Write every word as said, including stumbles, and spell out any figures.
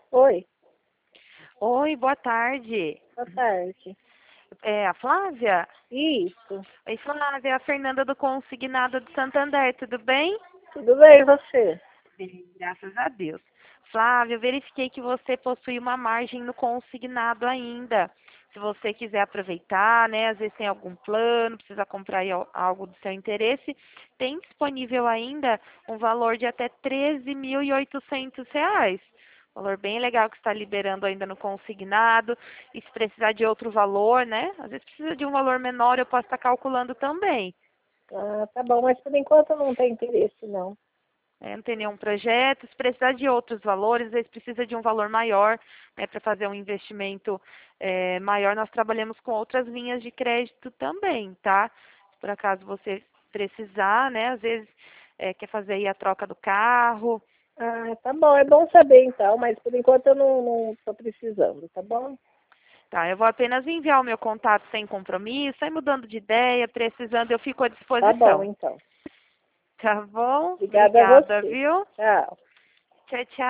Oi, Oi, boa tarde. boa tarde. É a Flávia? Isso, Oi, Flávia, é a Fernanda do Consignado de Santander, tudo bem? tudo bem, e você? Bem, graças a Deus. Flávia, eu verifiquei que você possui uma margem no consignado ainda. Se você quiser aproveitar, né, às vezes tem algum plano, precisa comprar aí al- algo do seu interesse, tem disponível ainda um valor de até treze mil e oitocentos reais. Valor bem legal que está liberando ainda no consignado. E se precisar de outro valor, né? Às vezes precisa de um valor menor, eu posso estar calculando também. Ah, tá bom, mas por enquanto não tem interesse, não. É, não tem nenhum projeto. Se precisar de outros valores, às vezes precisa de um valor maior, né, para fazer um investimento é, maior. Nós trabalhamos com outras linhas de crédito também, tá? Se por acaso você precisar, né, às vezes é, quer fazer aí a troca do carro. Ah, tá bom, é bom saber então, mas por enquanto eu não, não tô precisando, tá bom? Tá, eu vou apenas enviar o meu contato sem compromisso, aí mudando de ideia, precisando, eu fico à Tá bom, disposição. então. Tá bom? Obrigada a Obrigada, você. viu? Tchau. Tchau, tchau.